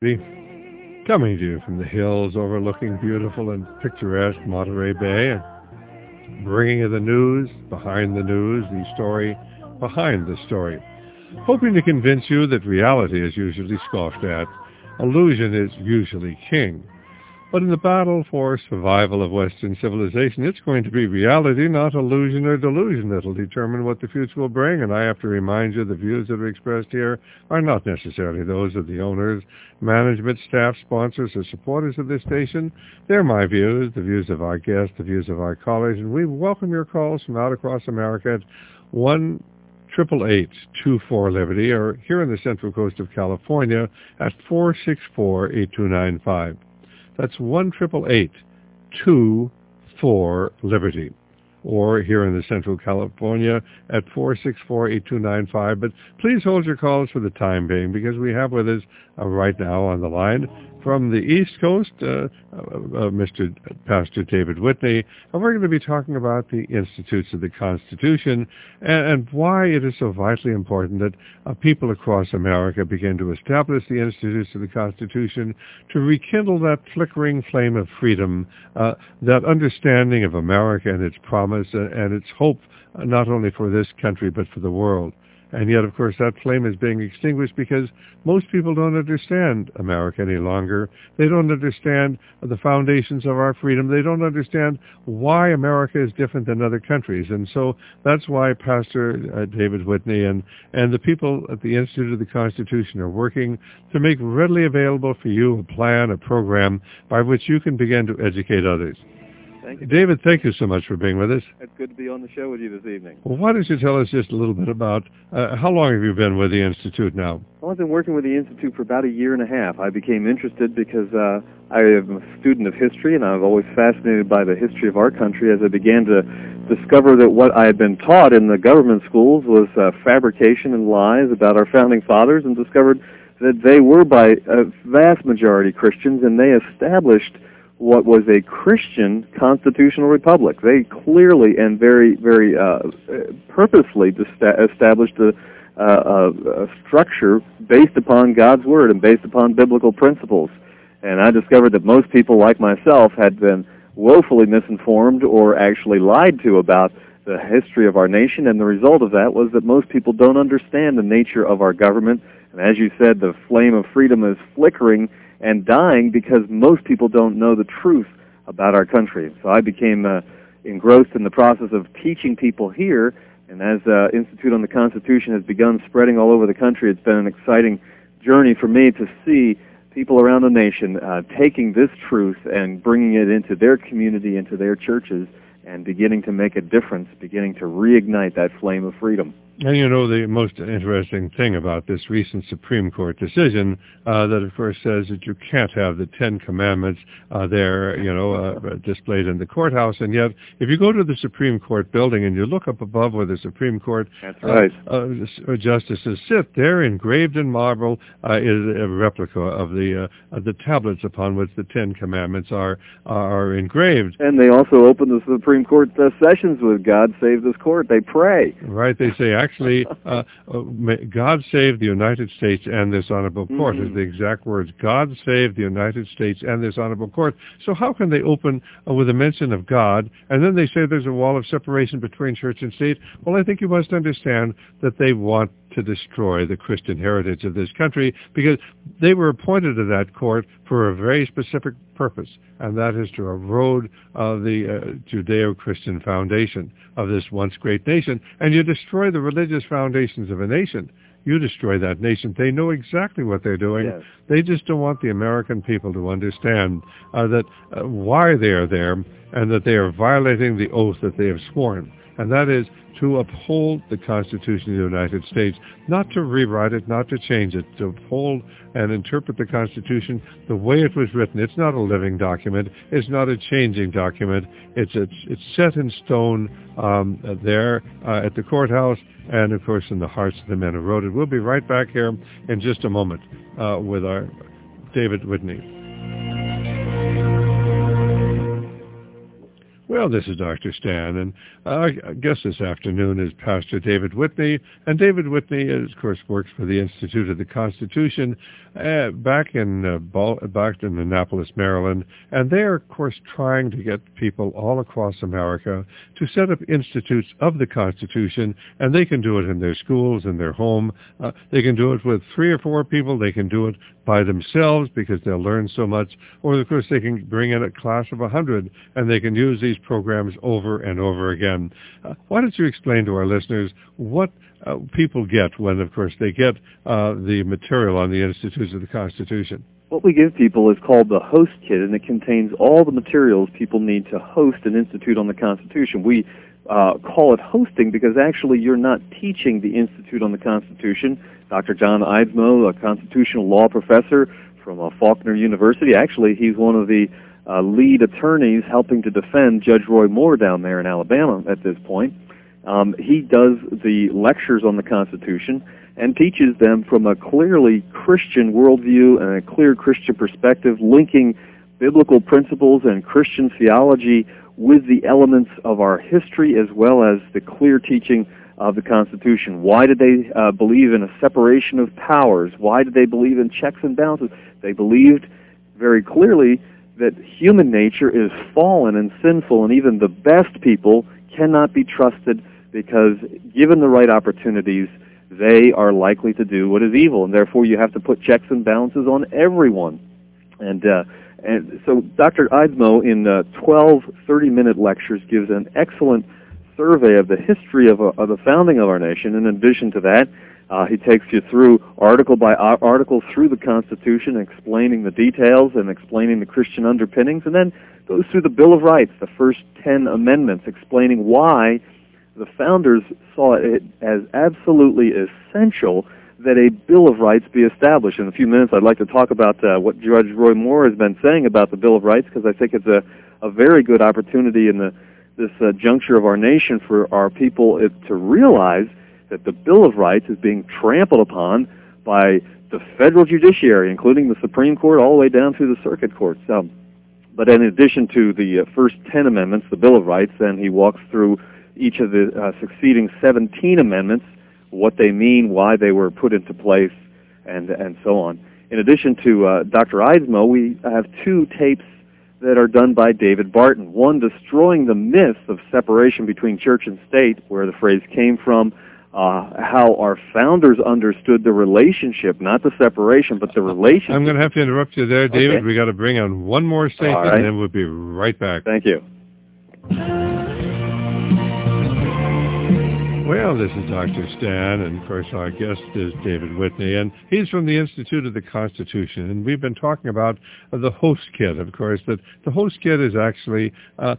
Coming to you from the hills overlooking beautiful and picturesque Monterey Bay, and bringing you the news, the story behind the story. Hoping to convince you that reality is usually scoffed at, illusion is usually king. But in the battle for survival of Western civilization, it's going to be reality, not illusion or delusion, that will determine what the future will bring. And I have to remind you, the views that are expressed here are not necessarily those of the owners, management, staff, sponsors, or supporters of this station. They're my views, the views of our guests, the views of our colleagues, and we welcome your calls from out across America at 1-888-24-LIBERTY, or here on the Central Coast of California at 464-8295. That's 1-888-24-LIBERTY. Or here in the Central California at 464-8295. But please hold your calls for the time being, because we have with us right now on the line from the East Coast, Mr. Pastor David Whitney, and we're going to be talking about the Institutes of the Constitution and why it is so vitally important that people across America begin to establish the Institutes of the Constitution to rekindle that flickering flame of freedom, that understanding of America and its promise and its hope, not only for this country but for the world. And yet, of course, that flame is being extinguished because most people don't understand America any longer. They don't understand the foundations of our freedom. They don't understand why America is different than other countries. And so that's why Pastor David Whitney and the people at the Institute of the Constitution are working to make readily available for you a plan, a program by which you can begin to educate others. Thank you. David, thank you so much for being with us. It's good to be on the show with you this evening. Well, why don't you tell us just a little bit about how long have you been with the Institute now? Well, I've been working with the Institute for about a year and a half. I became interested because I am a student of history, and I've always fascinated by the history of our country as I began to discover that what I had been taught in the government schools was fabrication and lies about our founding fathers, and discovered that they were by a vast majority Christians, and they established what was a Christian constitutional republic. They clearly and very, very purposely established a structure based upon God's Word and based upon biblical principles. And I discovered that most people, like myself, had been woefully misinformed or actually lied to about the history of our nation, and the result of that was that most people don't understand the nature of our government. And as you said, the flame of freedom is flickering and dying because most people don't know the truth about our country. So I became engrossed in the process of teaching people here, and as Institute on the Constitution has begun spreading all over the country, it's been an exciting journey for me to see people around the nation taking this truth and bringing it into their community, into their churches, and beginning to make a difference, beginning to reignite that flame of freedom. And you know, the most interesting thing about this recent Supreme Court decision that, of course, says that you can't have the Ten Commandments displayed in the courthouse. And yet, if you go to the Supreme Court building and you look up above where the Supreme Court justices sit, there engraved in marble is a replica of the tablets upon which the Ten Commandments are engraved. And they also open the Supreme Court sessions with "God save this court." They pray. Right. They say, actually, God save the United States and this honorable court is the exact words. God save the United States and this honorable court. So how can they open with a mention of God, and then they say there's a wall of separation between church and state? Well, I think you must understand that they want to destroy the Christian heritage of this country, because they were appointed to that court for a very specific purpose, and that is to erode the Judeo-Christian foundation of this once great nation. And you destroy the religious foundations of a nation, you destroy that nation. They know exactly what they're doing. Yes. They just don't want the American people to understand that why they are there, and that they are violating the oath that they have sworn. And that is to uphold the Constitution of the United States, not to rewrite it, not to change it, to uphold and interpret the Constitution the way it was written. It's not a living document. It's not a changing document. It's set in stone there at the courthouse and, of course, in the hearts of the men who wrote it. We'll be right back here in just a moment with our David Whitney. Well, this is Dr. Stan, and our guest this afternoon is Pastor David Whitney. And David Whitney, of course, works for the Institute of the Constitution back in Annapolis, Maryland. And they are, of course, trying to get people all across America to set up institutes of the Constitution, and they can do it in their schools, in their home. They can do it with 3 or 4 people. They can do it by themselves because they'll learn so much. Or, of course, they can bring in a class of 100, and they can use these programs over and over again. Why don't you explain to our listeners what people get when, of course, they get the material on the Institutes of the Constitution? What we give people is called the Host Kit, and it contains all the materials people need to host an institute on the Constitution. We call it hosting because actually you're not teaching the Institute on the Constitution. Dr. John Eidsmoe, a constitutional law professor from Faulkner University, actually he's one of the lead attorneys helping to defend Judge Roy Moore down there in Alabama at this point. He does the lectures on the Constitution and teaches them from a clearly Christian worldview and a clear Christian perspective, linking biblical principles and Christian theology with the elements of our history as well as the clear teaching of the Constitution. Why did they believe in a separation of powers? Why did they believe in checks and balances? They believed very clearly that human nature is fallen and sinful, and even the best people cannot be trusted because given the right opportunities, they are likely to do what is evil, and therefore you have to put checks and balances on everyone. And so Dr. Eidsmoe, in 12 30-minute lectures, gives an excellent survey of the history of the founding of our nation. In addition to that, he takes you through article by article through the Constitution, explaining the details and explaining the Christian underpinnings, and then goes through the Bill of Rights, the first 10 amendments, explaining why the founders saw it as absolutely essential that a Bill of Rights be established. In a few minutes, I'd like to talk about what Judge Roy Moore has been saying about the Bill of Rights, because I think it's a very good opportunity in this juncture of our nation for our people to realize that the Bill of Rights is being trampled upon by the federal judiciary, including the Supreme Court, all the way down through the circuit courts. But in addition to the first 10 amendments, the Bill of Rights, then he walks through each of the succeeding 17 amendments, what they mean, why they were put into place, and so on. In addition to Dr. Eidsmoe, we have 2 tapes that are done by David Barton. One, destroying the myth of separation between church and state, where the phrase came from, how our founders understood the relationship, not the separation, but the relationship. I'm going to have to interrupt you there, David. Okay. We got to bring on one more statement, right, and then we'll be right back. Thank you. Well, this is Dr. Stan, and of course our guest is David Whitney, and he's from the Institute of the Constitution, and we've been talking about the Host Kit. Of course, that the Host Kit is actually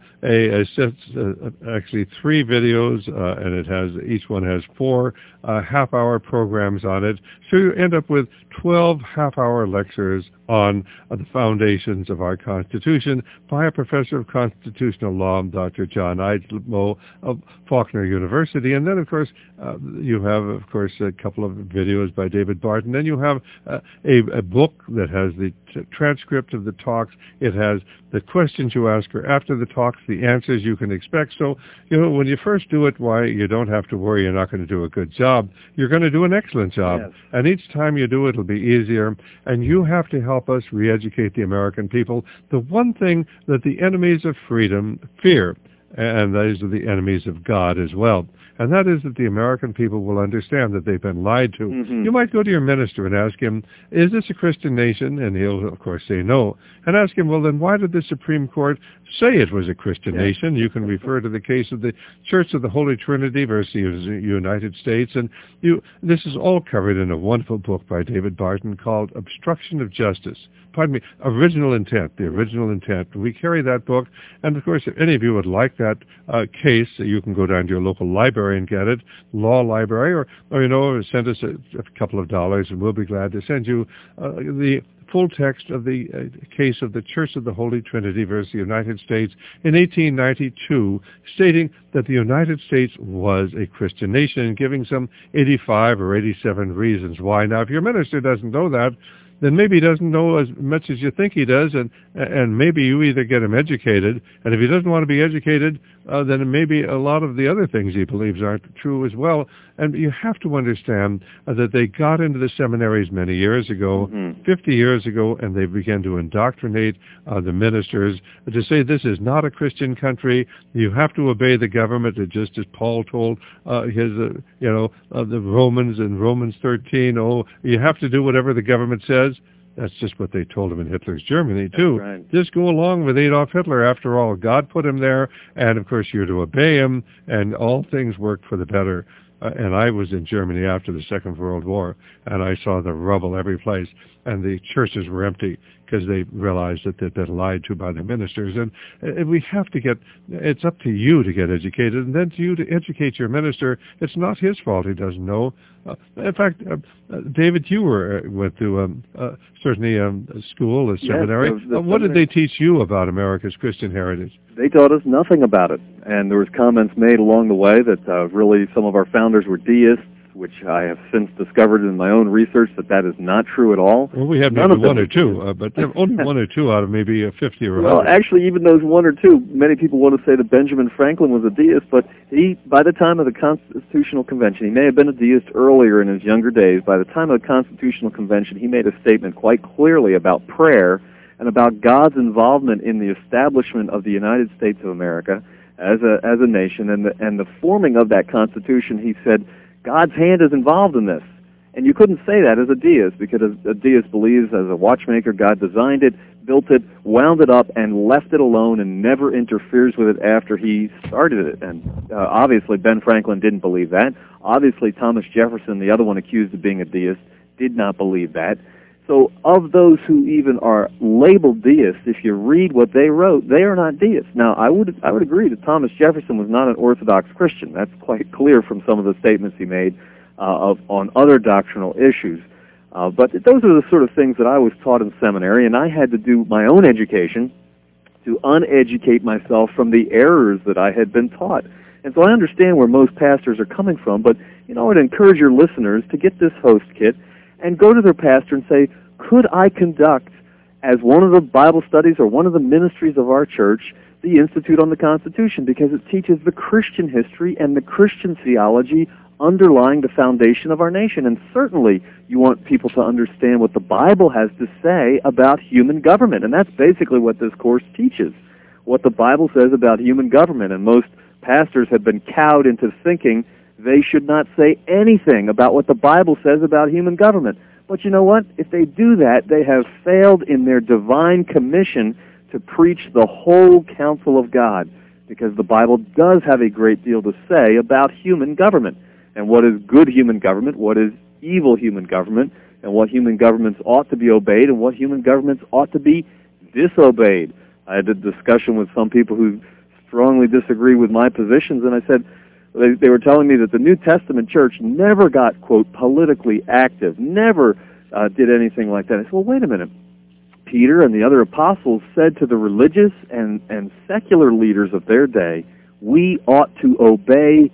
actually 3 videos, and it has each one has 4 half-hour programs on it, so you end up with 12 half-hour lectures on the foundations of our Constitution by a professor of constitutional law, Dr. John Eidsmoe of Faulkner University. And then, of course, you have, of course, a couple of videos by David Barton. Then you have a book that has the transcript of the talks. It has the questions you ask her after the talks, the answers you can expect. So, when you first do it, why, you don't have to worry you're not going to do a good job. You're going to do an excellent job. Yes. And each time you do it, it'll be easier. And you have to help us re-educate the American people. The one thing that the enemies of freedom fear, and those are the enemies of God as well, and that is that the American people will understand that they've been lied to. Mm-hmm. You might go to your minister and ask him, is this a Christian nation? And he'll, of course, say no. And ask him, well, then why did the Supreme Court say it was a Christian nation? You can refer to the case of the Church of the Holy Trinity versus the United States. And this is all covered in a wonderful book by David Barton called Obstruction of Justice. Pardon me, Original Intent, the Original Intent. We carry that book. And, of course, if any of you would like that case, you can go down to your local library and get it, law library, or send us a couple of dollars, and we'll be glad to send you the full text of the case of the Church of the Holy Trinity versus the United States in 1892, stating that the United States was a Christian nation and giving some 85 or 87 reasons why. Now, if your minister doesn't know that, then maybe he doesn't know as much as you think he does, and maybe you either get him educated, and if he doesn't want to be educated, then maybe a lot of the other things he believes aren't true as well. And you have to understand that they got into the seminaries many years ago, 50 years ago, and they began to indoctrinate the ministers to say this is not a Christian country. You have to obey the government, just as Paul told the Romans in Romans 13. Oh, you have to do whatever the government says. That's just what they told him in Hitler's Germany, too. Right. Just go along with Adolf Hitler. After all, God put him there, and of course you're to obey him, and all things work for the better. And I was in Germany after the Second World War, and I saw the rubble every place, and the churches were empty because they realized that they'd been lied to by the ministers. And we have to it's up to you to get educated, and then to you to educate your minister. It's not his fault he doesn't know. In fact, David, you went to certainly a school, a seminary. What did they teach you about America's Christian heritage? They taught us nothing about it, and there was comments made along the way that really some of our founders were deists, which I have since discovered in my own research that is not true at all. Well, we have maybe one or two, but only one or two out of maybe 50 or 100. Well, actually, even those one or two, many people want to say that Benjamin Franklin was a deist, but by the time of the Constitutional Convention, he may have been a deist earlier in his younger days. By the time of the Constitutional Convention, he made a statement quite clearly about prayer and about God's involvement in the establishment of the United States of America as a nation, and the forming of that Constitution. He said, God's hand is involved in this. And you couldn't say that as a deist, because a deist believes as a watchmaker, God designed it, built it, wound it up, and left it alone and never interferes with it after he started it. And obviously Ben Franklin didn't believe that. Obviously Thomas Jefferson, the other one accused of being a deist, did not believe that. So of those who even are labeled deists, if you read what they wrote, they are not deists. Now, I would agree that Thomas Jefferson was not an Orthodox Christian. That's quite clear from some of the statements he made on other doctrinal issues. But those are the sort of things that I was taught in seminary, and I had to do my own education to uneducate myself from the errors that I had been taught. And so I understand where most pastors are coming from, but I would encourage your listeners to get this host kit and go to their pastor and say, could I conduct, as one of the Bible studies or one of the ministries of our church, the Institute on the Constitution, because it teaches the Christian history and the Christian theology underlying the foundation of our nation. And certainly you want people to understand what the Bible has to say about human government, and that's basically what this course teaches, what the Bible says about human government. And most pastors have been cowed into thinking they should not say anything about what the Bible says about human government. But you know what? If they do that, they have failed in their divine commission to preach the whole counsel of God, because the Bible does have a great deal to say about human government, and what is good human government, what is evil human government, and what human governments ought to be obeyed, and what human governments ought to be disobeyed. I had a discussion with some people who strongly disagree with my positions, and I said, they were telling me that the New Testament church never got, quote, politically active, never did anything like that. I said, well, wait a minute. Peter and the other apostles said to the religious and secular leaders of their day, we ought to obey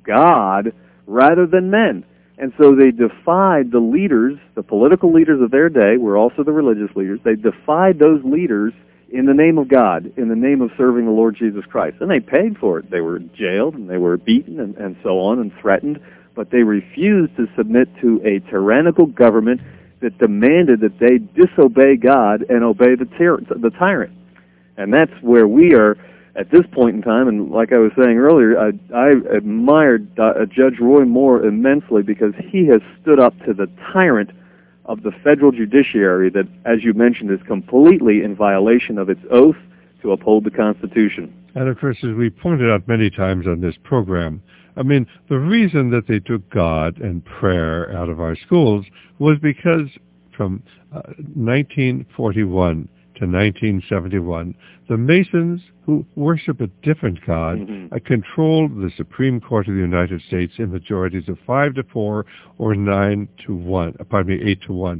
God rather than men. And so they defied the leaders, the political leaders of their day, were also the religious leaders. They defied those leaders in the name of God, in the name of serving the Lord Jesus Christ. And they paid for it. They were jailed, and they were beaten, and so on, and threatened. But they refused to submit to a tyrannical government that demanded that they disobey God and obey the tyrant. And that's where we are at this point in time. And like I was saying earlier, I admired Judge Roy Moore immensely, because he has stood up to the tyrant of the federal judiciary that, as you mentioned, is completely in violation of its oath to uphold the Constitution. And of course, as we pointed out many times on this program, I mean, the reason that they took God and prayer out of our schools was because from 1941 to 1971, the Masons who worship a different God, control the Supreme Court of the United States in majorities of 5-4 or 8 to 1.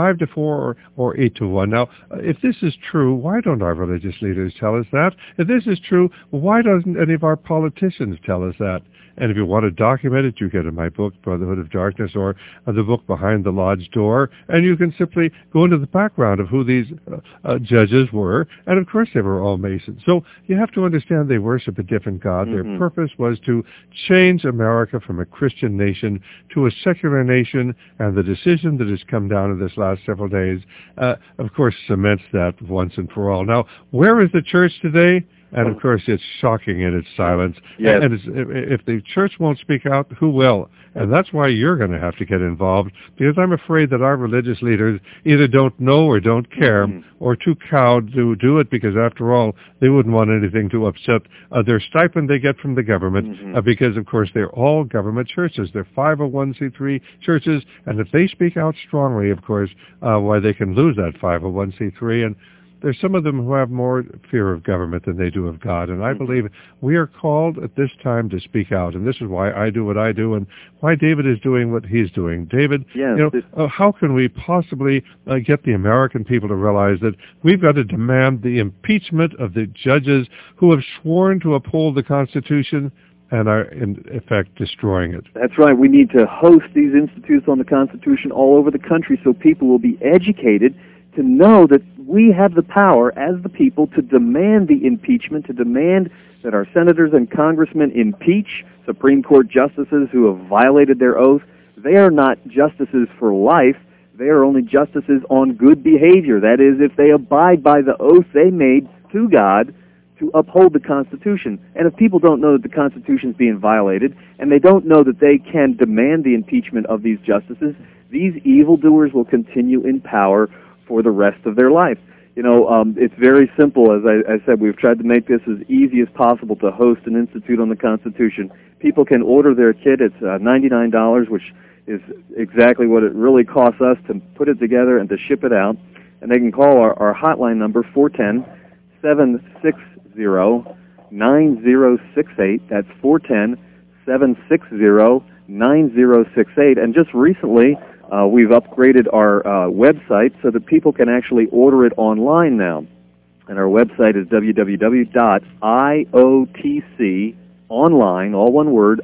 5-4 or 8 to 1. Now, if this is true, why don't our religious leaders tell us that? If this is true, why doesn't any of our politicians tell us that? And if you want to document it, you get in my book, Brotherhood of Darkness, or the book Behind the Lodge Door, and you can simply go into the background of who these judges were, and of course they were all Masons. So you have to understand they worship a different God. Their purpose was to change America from a Christian nation to a secular nation, and the decision that has come down in this last several days, of course, cements that once and for all. Now, where is the church today? And, of course, it's shocking in its silence. Yes. And if the church won't speak out, who will? And that's why you're going to have to get involved, because I'm afraid that our religious leaders either don't know or don't care or too cowed to do it, because, after all, they wouldn't want anything to upset their stipend they get from the government, because, of course, they're all government churches. They're 501c3 churches, and if they speak out strongly, of course, why they can lose that 501c3. And there's some of them who have more fear of government than they do of God, and I believe we are called at this time to speak out, and this is why I do what I do, and why David is doing what he's doing. David, how can we possibly get the American people to realize that we've got to demand the impeachment of the judges who have sworn to uphold the Constitution and are, in effect, destroying it? That's right. We need to host these institutes on the Constitution all over the country so people will be educated to know that we have the power as the people to demand the impeachment, to demand that our senators and congressmen impeach Supreme Court justices who have violated their oath. They are not justices for life. They are only justices on good behavior. That is, if they abide by the oath they made to God to uphold the Constitution. And if people don't know that the Constitution is being violated, and they don't know that they can demand the impeachment of these justices, these evildoers will continue in power for the rest of their life. It's very simple. As I said, we've tried to make this as easy as possible to host an institute on the Constitution. People can order their kit. It's $99, which is exactly what it really costs us to put it together and to ship it out. And they can call our hotline number, 410-760-9068. That's 410-760-9068. And just recently, we've upgraded our website so that people can actually order it online now. And our website is www.iotconline, all one word,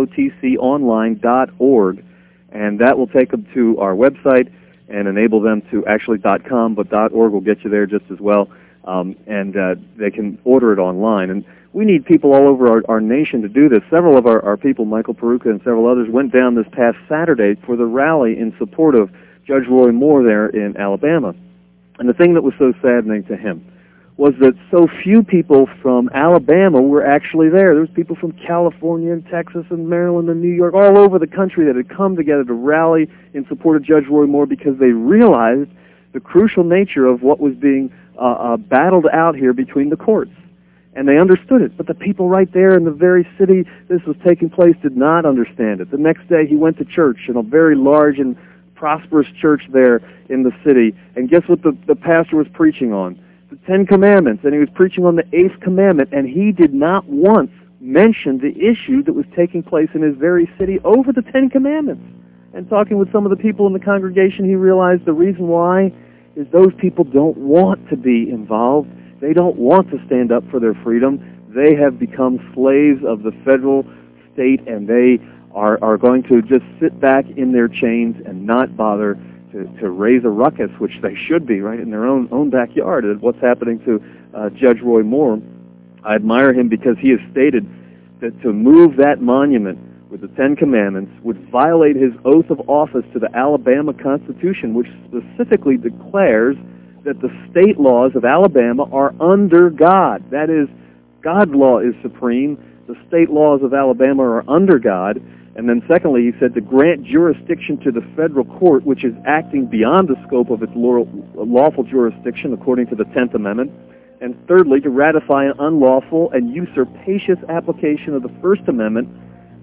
iotconline.org. And that will take them to our website and enable them to actually .com, but .org will get you there just as well. And they can order it online. And we need people all over our nation to do this. Several of our people, Michael Peruka and several others, went down this past Saturday for the rally in support of Judge Roy Moore there in Alabama. And the thing that was so saddening to him was that so few people from Alabama were actually there. There was people from California and Texas and Maryland and New York, all over the country, that had come together to rally in support of Judge Roy Moore because they realized the crucial nature of what was being battled out here between the courts. And they understood it, but the people right there in the very city this was taking place did not understand it. The next day he went to church, in a very large and prosperous church there in the city, and guess what the pastor was preaching on? The Ten Commandments, and he was preaching on the Eighth Commandment, and he did not once mention the issue that was taking place in his very city over the Ten Commandments. And talking with some of the people in the congregation, he realized the reason why is those people don't want to be involved. They don't want to stand up for their freedom. They have become slaves of the federal state, and they are going to just sit back in their chains and not bother to raise a ruckus, which they should be, right, in their own backyard. What's happening to Judge Roy Moore, I admire him because he has stated that to move that monument with the Ten Commandments would violate his oath of office to the Alabama Constitution, which specifically declares that the state laws of Alabama are under God. That is, God's law is supreme. The state laws of Alabama are under God. And then secondly, he said to grant jurisdiction to the federal court, which is acting beyond the scope of its lawful jurisdiction according to the 10th Amendment. And thirdly, to ratify an unlawful and usurpacious application of the First Amendment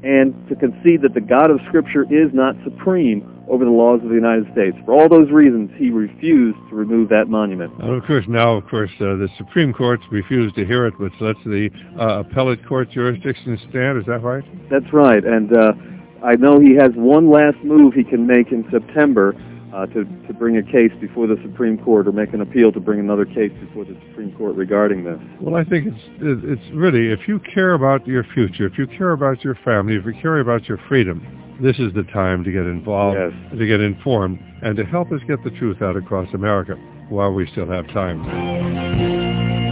and to concede that the God of Scripture is not supreme over the laws of the United States. For all those reasons, he refused to remove that monument. And of course, the Supreme Court's refused to hear it, which lets the appellate court jurisdiction stand. Is that right? That's right. And I know he has one last move he can make in September to bring a case before the Supreme Court, or make an appeal to bring another case before the Supreme Court regarding this. Well, I think it's really, if you care about your future, if you care about your family, if you care about your freedom, this is the time to get involved, yes, to get informed, and to help us get the truth out across America while we still have time.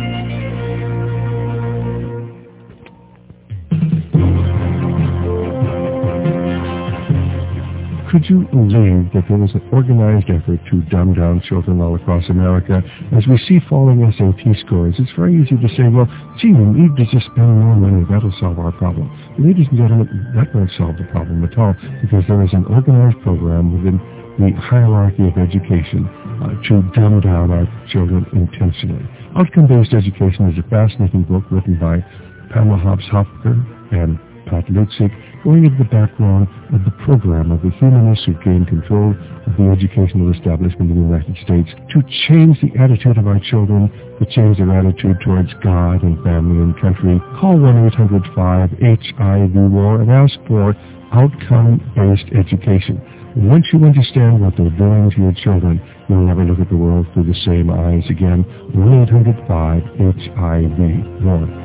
Could you believe that there was an organized effort to dumb down children all across America? As we see falling SAT scores, it's very easy to say, well, gee, we need to just spend more money. That'll solve our problem. Ladies and gentlemen, that won't solve the problem at all, because there is an organized program within the hierarchy of education to dumb down our children intentionally. Outcome-Based Education is a fascinating book written by Pamela Hobbs-Hopker and Pat Lutzig, going into the background of the program of the humanists who gained control of the educational establishment in the United States to change the attitude of our children, to change their attitude towards God and family and country. Call 1-800-5-HIV-WAR and ask for outcome-based education. Once you understand what they're doing to your children, you'll never look at the world through the same eyes again. 1-800-5-HIV-WAR.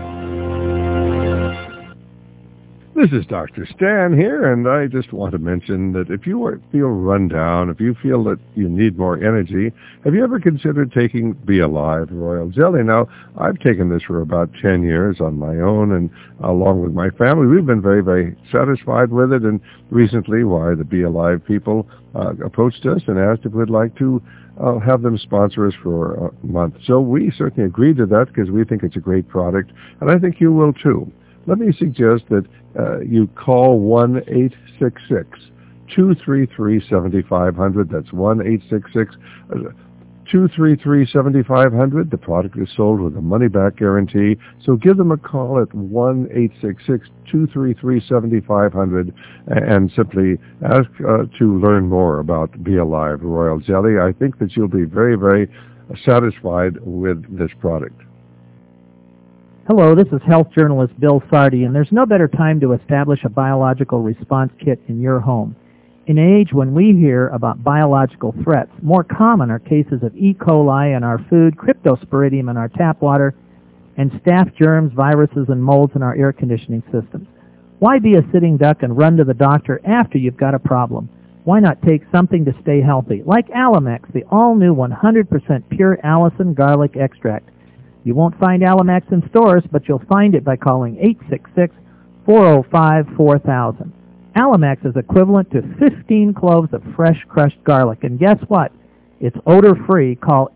This is Dr. Stan here, and I just want to mention that if you feel run down, if you feel that you need more energy, have you ever considered taking Be Alive Royal Jelly? Now, I've taken this for about 10 years on my own, and along with my family, we've been very, very satisfied with it, and recently, the Be Alive people approached us and asked if we'd like to have them sponsor us for a month. So we certainly agreed to that because we think it's a great product, and I think you will too. Let me suggest that you call 1-866-233-7500. That's 1-866-233-7500. The product is sold with a money-back guarantee. So give them a call at 1-866-233-7500 and simply ask to learn more about Be Alive Royal Jelly. I think that you'll be very, very satisfied with this product. Hello, this is health journalist Bill Sardi, and there's no better time to establish a biological response kit in your home. In an age when we hear about biological threats, more common are cases of E. coli in our food, cryptosporidium in our tap water, and staph germs, viruses, and molds in our air conditioning systems. Why be a sitting duck and run to the doctor after you've got a problem? Why not take something to stay healthy, like Alamax, the all-new 100% pure Allicin garlic extract. You won't find Alamax in stores, but you'll find it by calling 866-405-4000. Alamax is equivalent to 15 cloves of fresh crushed garlic. And guess what? It's odor-free. Call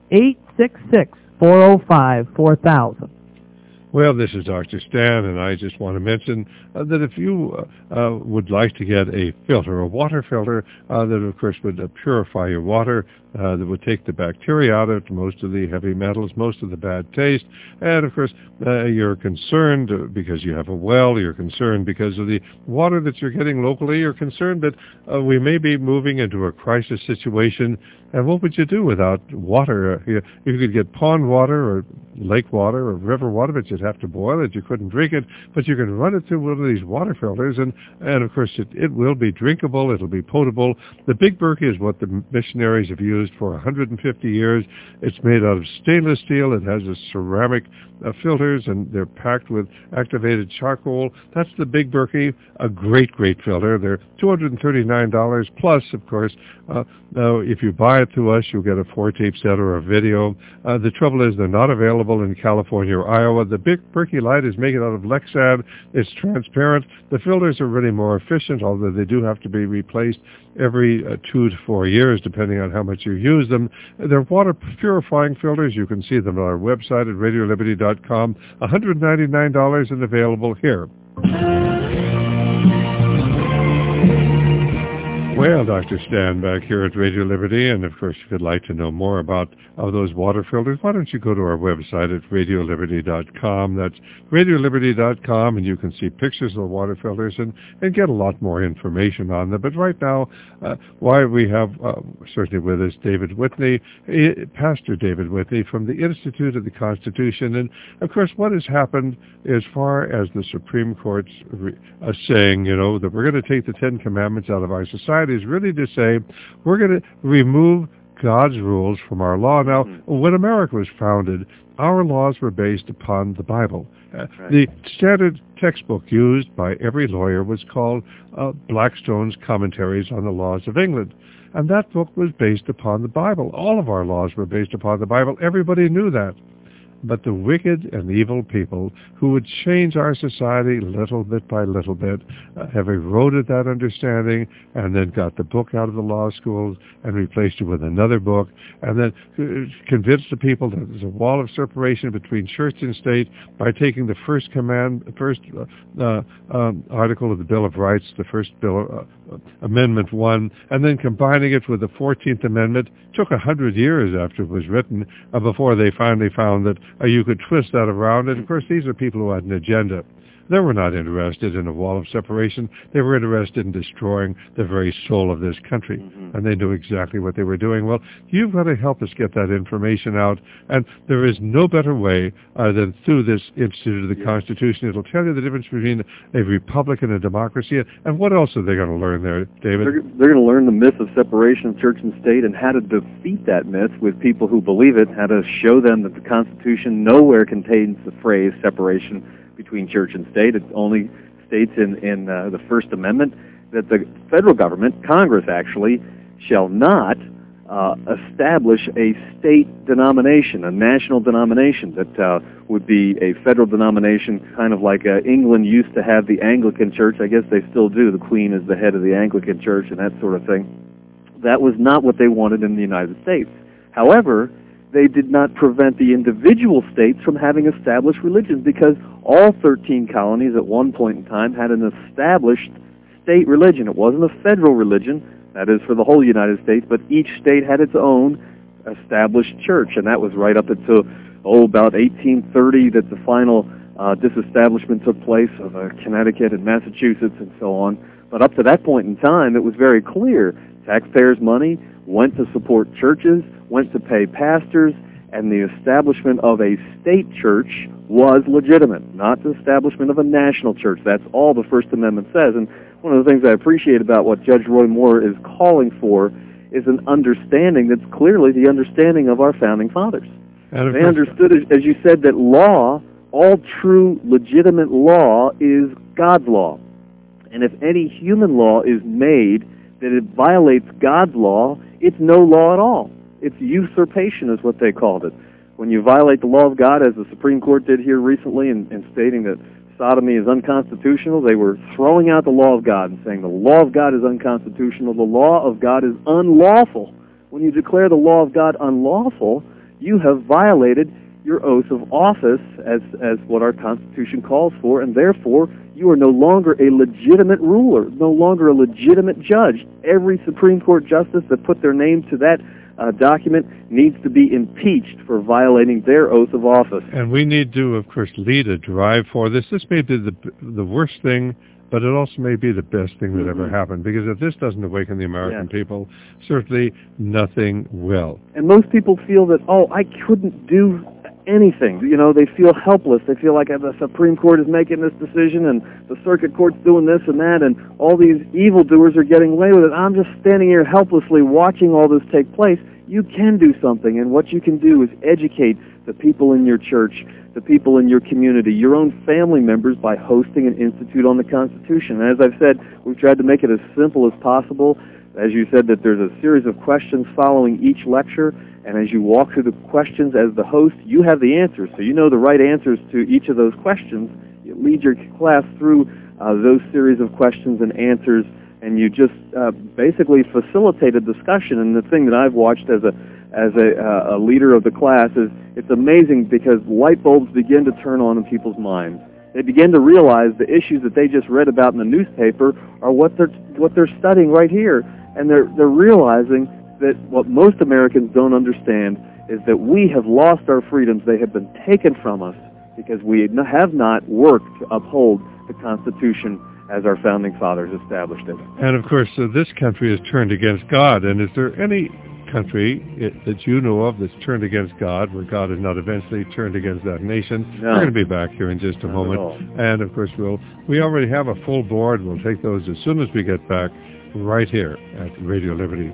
866-405-4000. Well, this is Dr. Stan, and I just want to mention that if you would like to get a filter, a water filter, that of course would purify your water, that would take the bacteria out of it, most of the heavy metals, most of the bad taste, and of course you're concerned because you have a well, you're concerned because of the water that you're getting locally, you're concerned that we may be moving into a crisis situation, and what would you do without water? You could get pond water or lake water or river water, but you'd have to boil it. You couldn't drink it, but you can run it through one of these water filters, and of course it will be drinkable, it'll be potable. The Big Berkey is what the missionaries have used for 150 years. It's made out of stainless steel. It has a ceramic filters, and they're packed with activated charcoal. That's the Big Berkey, a great, great filter. They're $239 plus, of course. Now, if you buy it through us, you'll get a 4-tape set or a video. The trouble is they're not available in California or Iowa. The Big Berkey Light is made out of Lexan. It's transparent. The filters are really more efficient, although they do have to be replaced every 2 to 4 years, depending on how much you use them. They're water purifying filters. You can see them on our website at radioliberty.com. $199 and available here. Well, Dr. Stan back here at Radio Liberty, and of course, if you'd like to know more about those water filters, why don't you go to our website at radioliberty.com. That's radioliberty.com, and you can see pictures of the water filters and get a lot more information on them. But right now, why we have certainly with us David Whitney, Pastor David Whitney from the Institute of the Constitution. And of course, what has happened as far as the Supreme Court's saying, that we're going to take the Ten Commandments out of our society is really to say we're going to remove God's rules from our law. Now, when America was founded, our laws were based upon the Bible. The standard textbook used by every lawyer was called Blackstone's Commentaries on the Laws of England. And that book was based upon the Bible. All of our laws were based upon the Bible. Everybody knew that. But the wicked and evil people who would change our society little bit by little bit have eroded that understanding and then got the book out of the law schools and replaced it with another book and then convinced the people that there's a wall of separation between church and state by taking the first article of the Bill of Rights, the first bill, Amendment 1, and then combining it with the 14th Amendment. Took 100 years after it was written before they finally found that you could twist that around. And of course, these are people who had an agenda. They were not interested in a wall of separation. They were interested in destroying the very soul of this country. And they knew exactly what they were doing. Well, you've got to help us get that information out. And there is no better way than through this Institute of the Constitution. It'll tell you the difference between a republic and a democracy. And what else are they going to learn there, David? They're going to learn the myth of separation of church and state and how to defeat that myth with people who believe it, how to show them that the Constitution nowhere contains the phrase separation between church and state. It only states in the First Amendment that the federal government, Congress actually, shall not establish a state denomination, a national denomination that would be a federal denomination, kind of like England used to have the Anglican Church. I guess they still do. The Queen is the head of the Anglican Church and that sort of thing. That was not what they wanted in the United States. However, they did not prevent the individual states from having established religions because all 13 colonies at one point in time had an established state religion. It wasn't a federal religion, that is for the whole United States, but each state had its own established church, and that was right up until, about 1830 that the final disestablishment took place of Connecticut and Massachusetts and so on. But up to that point in time, it was very clear. Taxpayers' money went to support churches, went to pay pastors, and the establishment of a state church was legitimate, not the establishment of a national church. That's all the First Amendment says. And one of the things I appreciate about what Judge Roy Moore is calling for is an understanding that's clearly the understanding of our founding fathers. They understood, as you said, that law, all true, legitimate law, is God's law. And if any human law is made that it violates God's law, it's no law at all. It's usurpation is what they called it. When you violate the law of God, as the Supreme Court did here recently in stating that sodomy is unconstitutional, they were throwing out the law of God and saying the law of God is unconstitutional, the law of God is unlawful. When you declare the law of God unlawful, you have violated your oath of office as what our Constitution calls for, and therefore you are no longer a legitimate ruler, no longer a legitimate judge. Every Supreme Court justice that put their name to that document needs to be impeached for violating their oath of office. And we need to, of course, lead a drive for this. This may be the worst thing, but it also may be the best thing that ever happened, because if this doesn't awaken the American people, certainly nothing will. And most people feel that, I couldn't do anything. They feel helpless. They feel like the Supreme Court is making this decision and the Circuit Court's doing this and that, and all these evildoers are getting away with it. I'm just standing here helplessly watching all this take place. You can do something, and what you can do is educate the people in your church, the people in your community, your own family members, by hosting an Institute on the Constitution. And as I've said, we've tried to make it as simple as possible. As you said, that there's a series of questions following each lecture, and as you walk through the questions as the host, you have the answers. So you know the right answers to each of those questions. You lead your class through those series of questions and answers, and you just basically facilitate a discussion. And the thing that I've watched as a leader of the class is it's amazing because light bulbs begin to turn on in people's minds. They begin to realize the issues that they just read about in the newspaper are what they're studying right here. And they're realizing that what most Americans don't understand is that we have lost our freedoms. They have been taken from us because we have not worked to uphold the Constitution as our founding fathers established it. And of course, this country has turned against God. And is there any country that you know of that's turned against God, where God has not eventually turned against that nation? No. We're going to be back here in just a moment. And of course, we already have a full board. We'll take those as soon as we get back right here at Radio Liberty.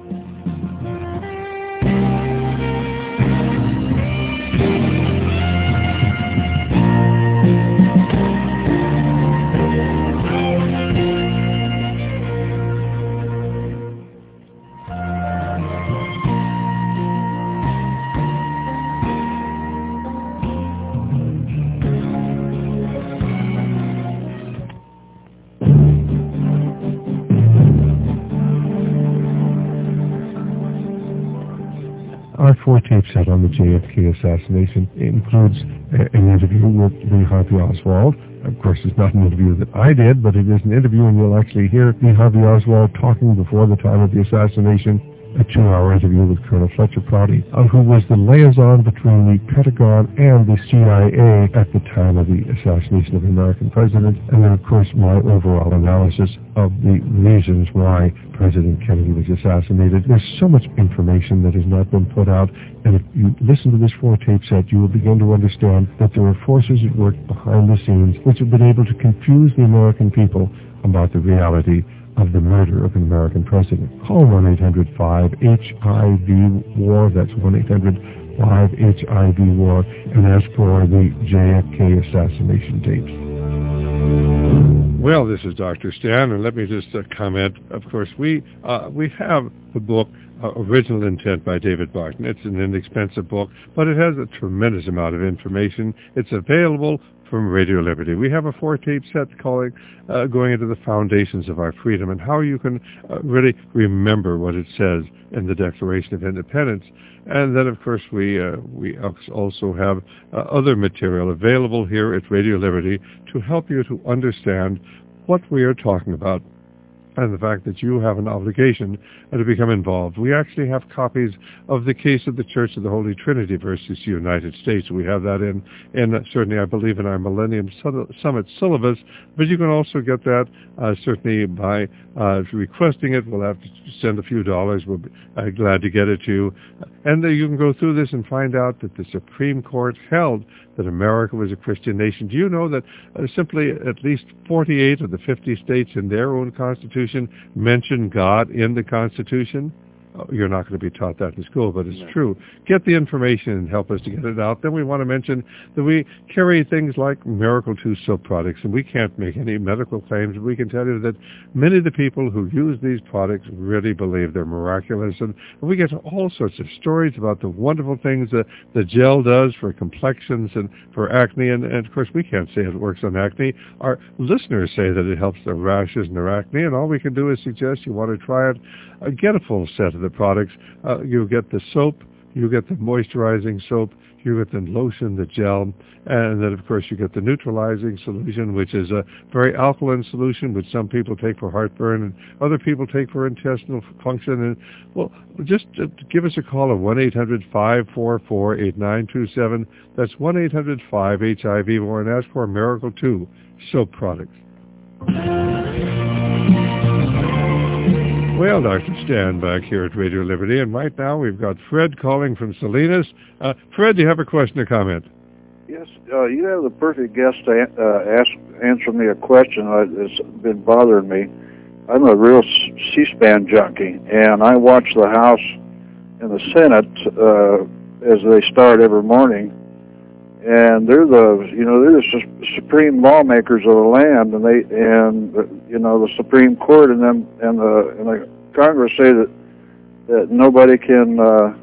Our 4-tape set on the JFK assassination includes an interview with Lee Harvey Oswald. Of course, it's not an interview that I did, but it is an interview, and you'll actually hear Lee Harvey Oswald talking before the time of the assassination. A 2-hour interview with Colonel Fletcher Prouty, who was the liaison between the Pentagon and the CIA at the time of the assassination of the American president, and then, of course, my overall analysis of the reasons why President Kennedy was assassinated. There's so much information that has not been put out, and if you listen to this 4-tape set, you will begin to understand that there are forces at work behind the scenes which have been able to confuse the American people about the reality of the murder of an American president. Call 1-800-5-HIV-WAR, that's 1-800-5-HIV-WAR, and ask for the JFK assassination tapes. Well, this is Dr. Stan, and let me just comment. Of course, we have the book Original Intent by David Barton. It's an inexpensive book, but it has a tremendous amount of information. It's available from Radio Liberty. We have a 4-tape set going into the foundations of our freedom and how you can really remember what it says in the Declaration of Independence. And then, of course, we also have other material available here at Radio Liberty to help you to understand what we are talking about and the fact that you have an obligation to become involved. We actually have copies of the Case of the Church of the Holy Trinity versus the United States. We have that in certainly, I believe, in our Millennium Summit syllabus, but you can also get that certainly by requesting it. We'll have to send a few dollars. We'll be glad to get it to you. And you can go through this and find out that the Supreme Court held that America was a Christian nation. Do you know that simply at least 48 of the 50 states in their own constitution mention God in the Constitution? You're not going to be taught that in school, but it's true. Get the information and help us to get it out. Then we want to mention that we carry things like Miracle 2 soap products, and we can't make any medical claims. We can tell you that many of the people who use these products really believe they're miraculous, and we get all sorts of stories about the wonderful things that the gel does for complexions and for acne, and of course we can't say it works on acne. Our listeners say that it helps their rashes and their acne, and all we can do is suggest you want to try it. Get a full set of the products. You get the soap, you get the moisturizing soap, you get the lotion, the gel, and then of course you get the neutralizing solution, which is a very alkaline solution, which some people take for heartburn and other people take for intestinal function. And well, just give us a call at 1-800-544-8927. That's 1-800-5-HIV-WAR, and ask for Miracle 2 soap products. Well, Dr. Stan back here at Radio Liberty, and right now we've got Fred calling from Salinas. Fred, do you have a question or comment? Yes, you have the perfect guest to answer me a question that's been bothering me. I'm a real C-SPAN junkie, and I watch the House and the Senate as they start every morning, and they're the supreme lawmakers of the land, and the Supreme Court and the Congress say that nobody can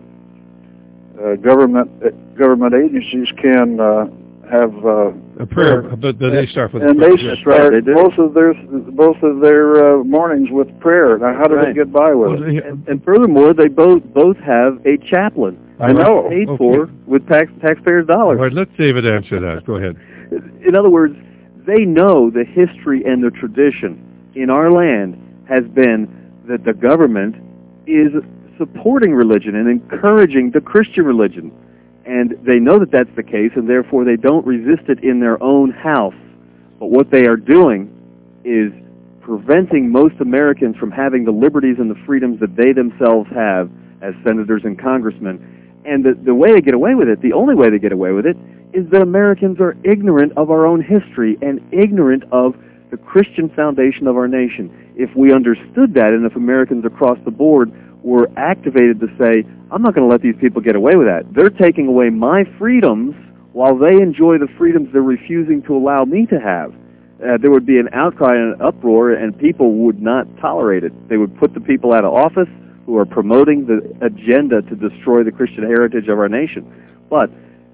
government agencies can have a prayer, but they start with and prayer. They start both of their mornings with prayer. Now, how do they get by with it? And furthermore, they both have a chaplain. I know. Paid for with taxpayers' dollars. All right, let David answer that. Go ahead. In other words, they know the history and the tradition in our land has been that the government is supporting religion and encouraging the Christian religion. And they know that that's the case, and therefore they don't resist it in their own house. But what they are doing is preventing most Americans from having the liberties and the freedoms that they themselves have as senators and congressmen. And the way they get away with it, the only way they get away with it, is that Americans are ignorant of our own history and ignorant of the Christian foundation of our nation. If we understood that, and if Americans across the board were activated to say, I'm not going to let these people get away with that. They're taking away my freedoms while they enjoy the freedoms they're refusing to allow me to have. There would be an outcry and an uproar, and people would not tolerate it. They would put the people out of office who are promoting the agenda to destroy the Christian heritage of our nation. But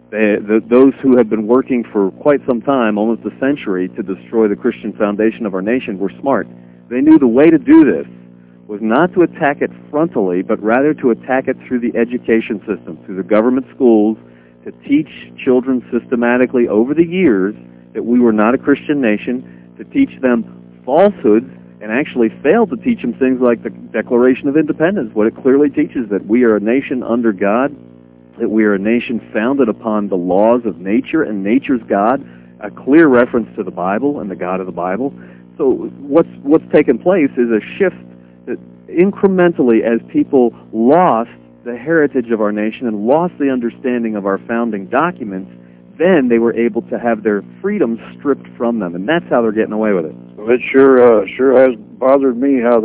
those who have been working for quite some time, almost a century, to destroy the Christian foundation of our nation were smart. They knew the way to do this was not to attack it frontally, but rather to attack it through the education system, through the government schools, to teach children systematically over the years that we were not a Christian nation, to teach them falsehoods, and actually failed to teach them things like the Declaration of Independence. What it clearly teaches, that we are a nation under God, that we are a nation founded upon the laws of nature and nature's God, a clear reference to the Bible and the God of the Bible. So what's taken place is a shift that incrementally, as people lost the heritage of our nation and lost the understanding of our founding documents, then they were able to have their freedoms stripped from them, and that's how they're getting away with it. Well, it sure has bothered me how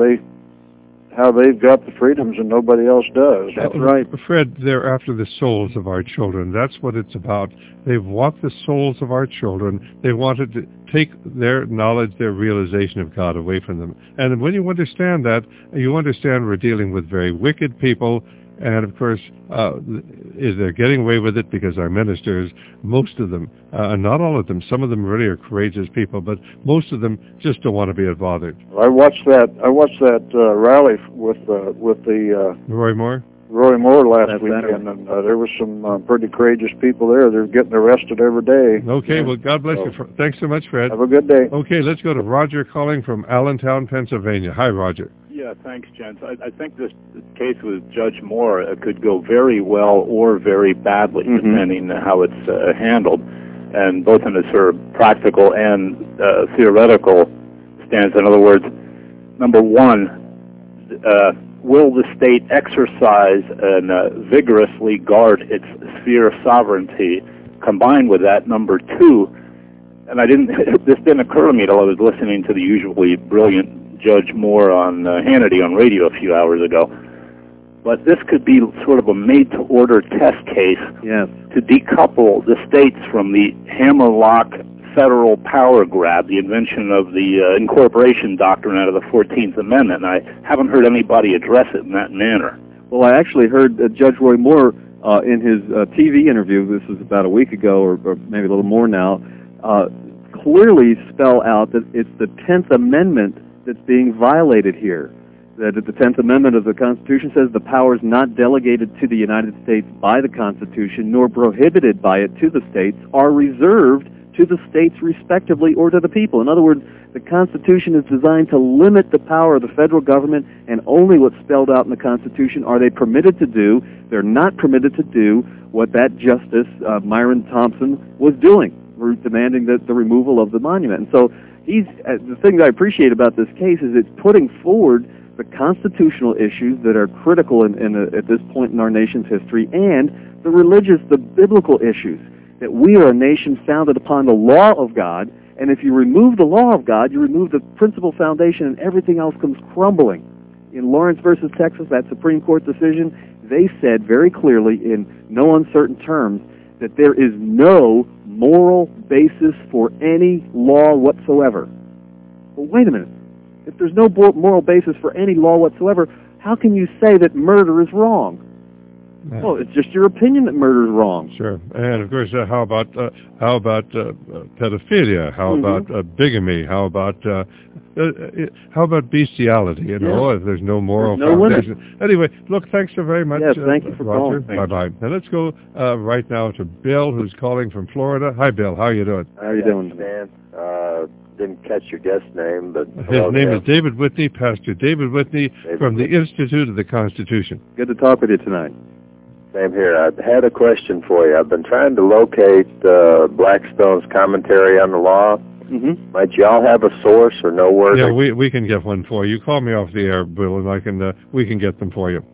they've got the freedoms and nobody else does. That's right. Fred, they're after the souls of our children. That's what it's about. They want the souls of our children. They wanted to take their knowledge, their realization of God away from them. And when you understand that, you understand we're dealing with very wicked people. And, of course, they're getting away with it because our ministers, most of them, not all of them, some of them really are courageous people, but most of them just don't want to be bothered. I watched that rally with the Roy Moore last weekend, and there was some pretty courageous people there. They're getting arrested every day. Okay, well, God bless you. Thanks so much, Fred. Have a good day. Okay, let's go to Roger calling from Allentown, Pennsylvania. Hi, Roger. Yeah, thanks, gents. I think this case with Judge Moore could go very well or very badly, depending on how it's handled, and both in a sort of practical and theoretical stance. In other words, number one, will the state exercise and vigorously guard its sphere of sovereignty? Combined with that, number two, and this didn't occur to me until I was listening to the usually brilliant Judge Moore on Hannity on radio a few hours ago. But this could be sort of a made-to-order test case to decouple the states from the hammerlock federal power grab, the invention of the incorporation doctrine out of the 14th Amendment. And I haven't heard anybody address it in that manner. Well, I actually heard Judge Roy Moore in his TV interview, this was about a week ago or maybe a little more now, clearly spell out that it's the 10th Amendment that's being violated here. That the 10th Amendment of the Constitution says the powers not delegated to the United States by the Constitution nor prohibited by it to the states are reserved to the states respectively or to the people. In other words, the Constitution is designed to limit the power of the federal government, and only what's spelled out in the Constitution are they permitted to do. They're not permitted to do what that Justice, Myron Thompson, was doing, demanding the removal of the monument. And so the thing that I appreciate about this case is it's putting forward the constitutional issues that are critical at this point in our nation's history, and the biblical issues, that we are a nation founded upon the law of God, and if you remove the law of God, you remove the principal foundation, and everything else comes crumbling. In Lawrence versus Texas, that Supreme Court decision, they said very clearly in no uncertain terms that there is no moral basis for any law whatsoever. Well, wait a minute. If there's no moral basis for any law whatsoever, how can you say that murder is wrong? Well, it's just your opinion that murder is wrong. Sure. And, of course, how about pedophilia? How about bigamy? How about how about bestiality? You know, if there's no moral foundation. Anyway, look, thanks so very much. Yes, thank you for Roger. calling. Bye-bye. Now let's go right now to Bill, who's calling from Florida. Hi, Bill. How are you doing? How are you doing, Dan? Didn't catch your guest name, but his name is David Whitney, Pastor David Whitney from the Institute of the Constitution. Good to talk with you tonight. Same here. I had a question for you. I've been trying to locate Blackstone's commentary on the law. Mm-hmm. Might y'all have a source or know where? Yeah, we can get one for you. Call me off the air, Bill, and we can get them for you.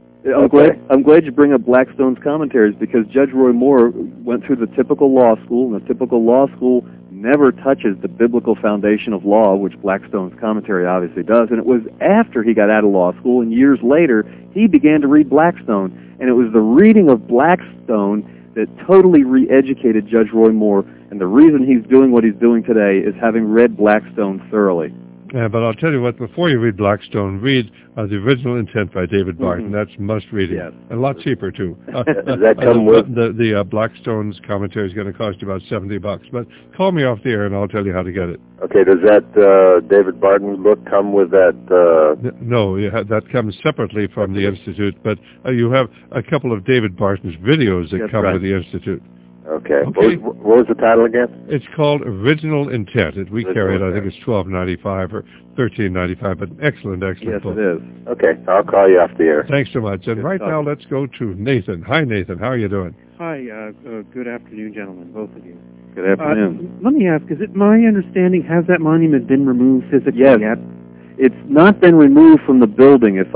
I'm glad you bring up Blackstone's commentaries, because Judge Roy Moore went through the typical law school, and the typical law school never touches the biblical foundation of law, which Blackstone's commentary obviously does. And it was after he got out of law school, and years later, he began to read Blackstone. And it was the reading of Blackstone that totally re-educated Judge Roy Moore. And the reason he's doing what he's doing today is having read Blackstone thoroughly. But I'll tell you what, before you read Blackstone, read The Original Intent by David Barton. That's must-reading. Yes. A lot cheaper, too. Does that come with? The Blackstone's commentary is going to cost you about $70. But call me off the air, and I'll tell you how to get it. Okay, does that David Barton's book come with that? No, that comes separately from the Institute, but you have a couple of David Barton's videos that come with the Institute. Okay. What was the title again? It's called Original Intent. We carry it, I think it's $12.95 or $13.95, but excellent book. Yes, it is. Okay, I'll call you off the air. Thanks so much. And right now, let's go to Nathan. Hi, Nathan. How are you doing? Hi. Good afternoon, gentlemen, both of you. Good afternoon. Let me ask, is it my understanding, has that monument been removed physically yet? It's not been removed from the building, if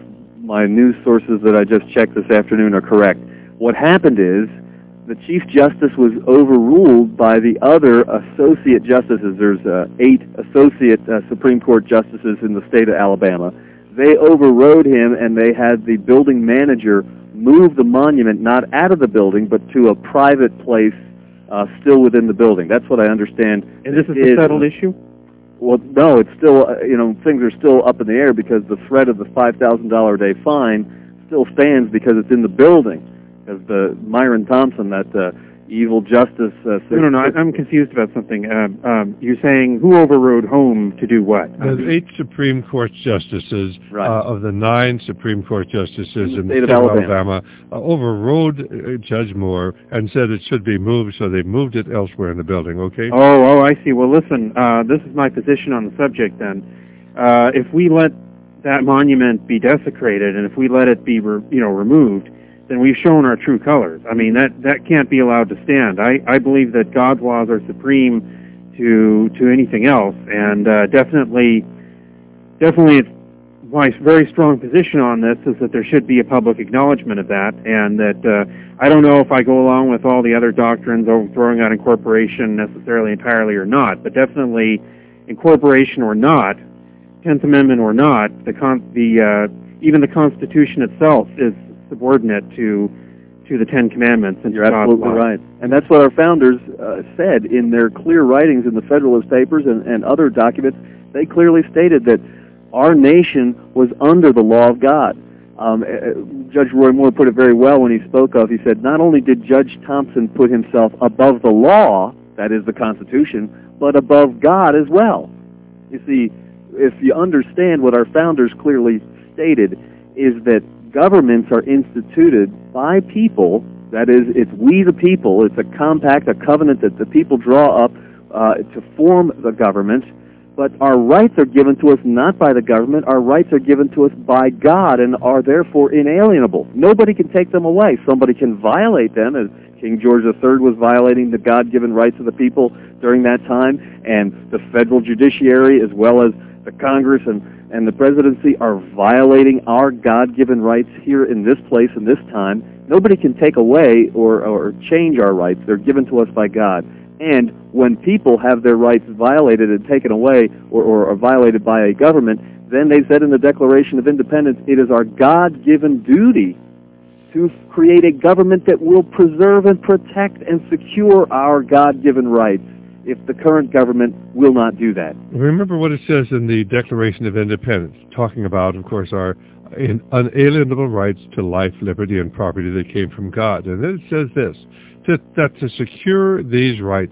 my news sources that I just checked this afternoon are correct. What happened is, the Chief Justice was overruled by the other associate justices. There's 8 associate Supreme Court justices in the state of Alabama. They overrode him, and they had the building manager move the monument not out of the building, but to a private place still within the building. That's what I understand. And this is a settled issue? Well, no, it's still, things are still up in the air, because the threat of the $5,000 a day fine still stands because it's in the building. Because the Myron Thompson, that evil justice... No, I'm confused about something. You're saying who overrode whom to do what? There's 8 Supreme Court justices of the 9 Supreme Court justices in the state of Alabama overrode Judge Moore and said it should be moved, so they moved it elsewhere in the building, okay? Oh, I see. Well, listen, this is my position on the subject then. If we let that monument be desecrated, and if we let it be removed, then we've shown our true colors. I mean, that can't be allowed to stand. I believe that God's laws are supreme to anything else, and definitely it's my very strong position on this is that there should be a public acknowledgement of that, and that I don't know if I go along with all the other doctrines overthrowing out incorporation necessarily entirely or not, but definitely incorporation or not, 10th Amendment or not, even the Constitution itself is subordinate to the Ten Commandments. And you're absolutely right. And that's what our founders said in their clear writings in the Federalist Papers and other documents. They clearly stated that our nation was under the law of God. Judge Roy Moore put it very well when he spoke of, he said, not only did Judge Thompson put himself above the law, that is the Constitution, but above God as well. You see, if you understand what our founders clearly stated, is that governments are instituted by people. That is, it's we the people. It's a compact, a covenant that the people draw up to form the government. But our rights are given to us not by the government. Our rights are given to us by God and are therefore inalienable. Nobody can take them away. Somebody can violate them, as King George III was violating the God-given rights of the people during that time, and the federal judiciary as well as the Congress and the presidency are violating our God-given rights here in this place and this time. Nobody can take away or change our rights. They're given to us by God. And when people have their rights violated and taken away or are violated by a government, then they said in the Declaration of Independence, it is our God-given duty to create a government that will preserve and protect and secure our God-given rights, if the current government will not do that. Remember what it says in the Declaration of Independence, talking about, of course, our unalienable rights to life, liberty, and property that came from God. And then it says this, that to secure these rights,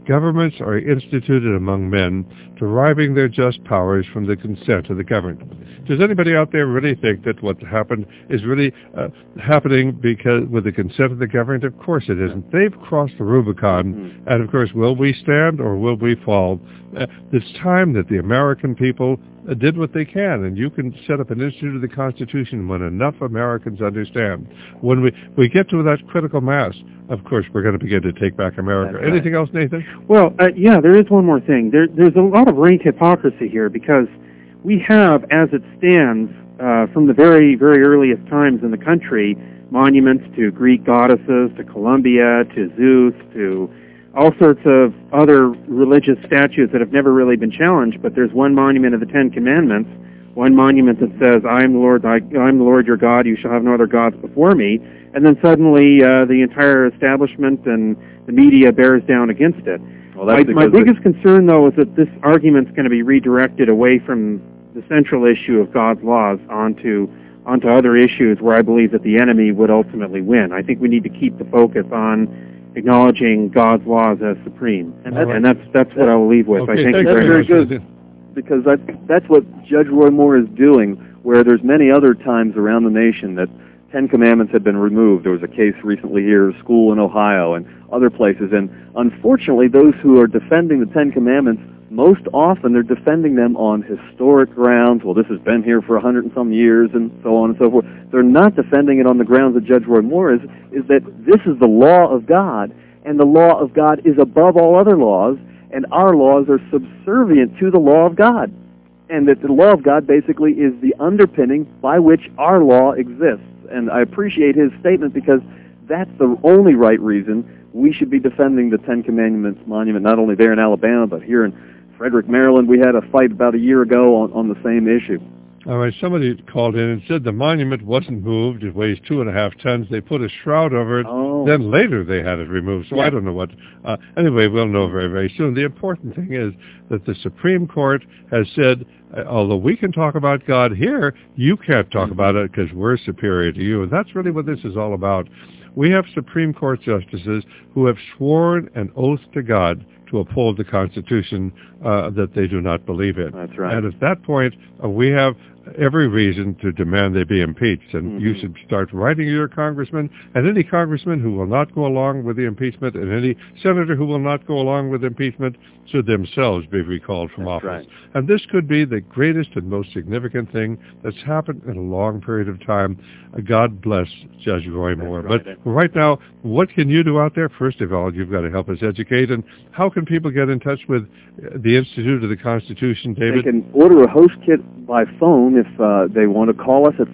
governments are instituted among men, deriving their just powers from the consent of the governed. Does anybody out there really think that what happened is really happening because with the consent of the governed? Of course it isn't. They've crossed the Rubicon, and of course, will we stand or will we fall? It's time that the American people did what they can, and you can set up an institute of the Constitution when enough Americans understand. When we get to that critical mass, of course, we're going to begin to take back America. That's right. Anything else, Nathan? Well, yeah, there is one more thing. There's a lot of rank hypocrisy here because we have, as it stands, from the very, very earliest times in the country, monuments to Greek goddesses, to Columbia, to Zeus, to all sorts of other religious statues that have never really been challenged, but there's one monument of the Ten Commandments, one monument that says, I am the Lord your God, you shall have no other gods before me, and then suddenly the entire establishment and the media bears down against it. Well, that's my biggest concern, though, is that this argument's going to be redirected away from the central issue of God's laws onto other issues where I believe that the enemy would ultimately win. I think we need to keep the focus on acknowledging God's laws as supreme, and that's what I'll leave with. Okay, I thank you that's very very much. good, because that's what Judge Roy Moore is doing, where there's many other times around the nation that Ten Commandments have been removed. There was a case recently here, a school in Ohio and other places, and unfortunately those who are defending the Ten Commandments, most often they're defending them on historic grounds. Well, this has been here for 100 and some years, and so on and so forth. They're not defending it on the grounds that Judge Roy Moore is that this is the law of God, and the law of God is above all other laws, and our laws are subservient to the law of God, and that the law of God basically is the underpinning by which our law exists. And I appreciate his statement because that's the only right reason we should be defending the Ten Commandments monument, not only there in Alabama, but here in Frederick, Maryland. We had a fight about a year ago on the same issue. All right, somebody called in and said the monument wasn't moved. It weighs 2.5 tons. They put a shroud over it. Oh. Then later they had it removed. So yeah. I don't know what. Anyway, we'll know very, very soon. The important thing is that the Supreme Court has said, although we can talk about God here, you can't talk about it because we're superior to you. And that's really what this is all about. We have Supreme Court justices who have sworn an oath to God to uphold the Constitution that they do not believe in. That's right. And at that point, we have every reason to demand they be impeached. And you should start writing your congressman, and any congressman who will not go along with the impeachment, and any senator who will not go along with impeachment should themselves be recalled from office. Right. And this could be the greatest and most significant thing that's happened in a long period of time. God bless Judge Roy Moore. Right. But right now, what can you do out there? First of all, you've got to help us educate. And how can people get in touch with the Institute of the Constitution, David? They can order a host kit by phone if they want to call us at